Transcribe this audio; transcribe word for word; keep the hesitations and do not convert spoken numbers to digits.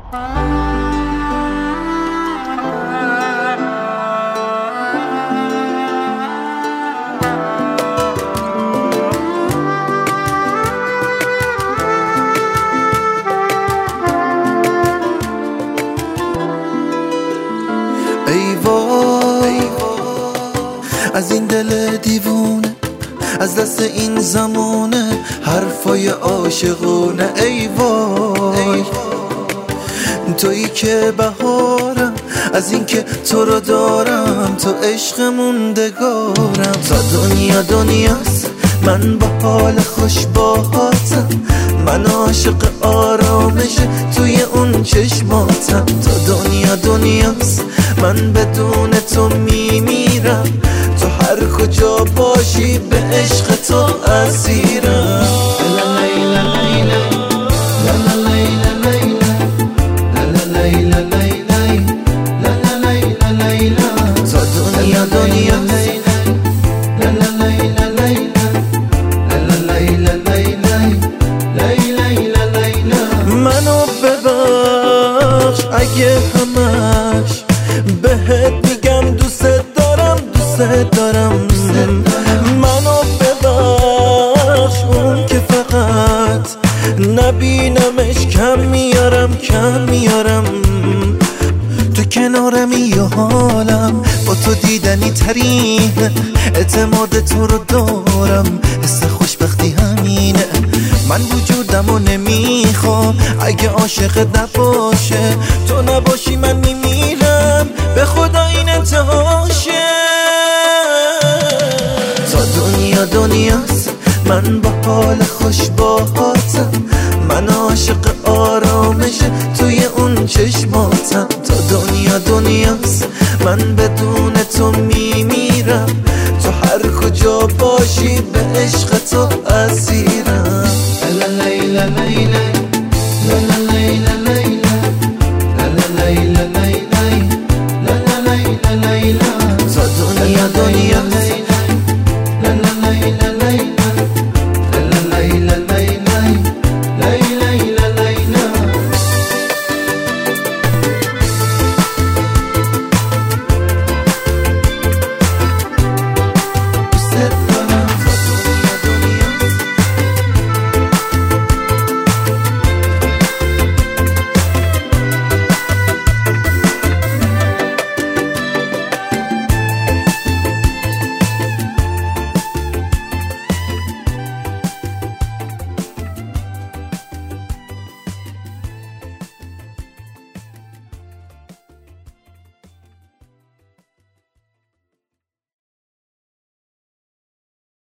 ای وای از این دل دیوونه، از دست این زمونه حرفای عاشقونه. ای وای تویی که بهارم، از این که تو رو دارم، تو عشق موندگارم. تا دنیا دنیاست من با حال خوش باهاتم، من عاشق آرامش توی اون چشماتم. تا دنیا دنیاست من بدون تو میمیرم، تو هر کجا باشی به عشق تو اسیرم. تا دنیا دنیاست منو ببخش اگه همش بهت میگم دوست دارم دوست دارم. منو ببخش اون که فقط نبینمش کم میارم کم میارم. تو کنارمی یا حالم با تو دیدنی ترین، اعتماد تو رو دارم، حس خوشبختی همینه. من وجودمو نمیخوام اگه عاشقت نباشه، تو نباشی من میمیرم، به خدا این انتهاشه. تا دنیا دنیاست من با حال خوش باهاتم، من عاشق آرامش توی اون چشماتم. تا دنیا دنیاست من بدون تو میمیرم، تو هر کجا باشی به عشق تو از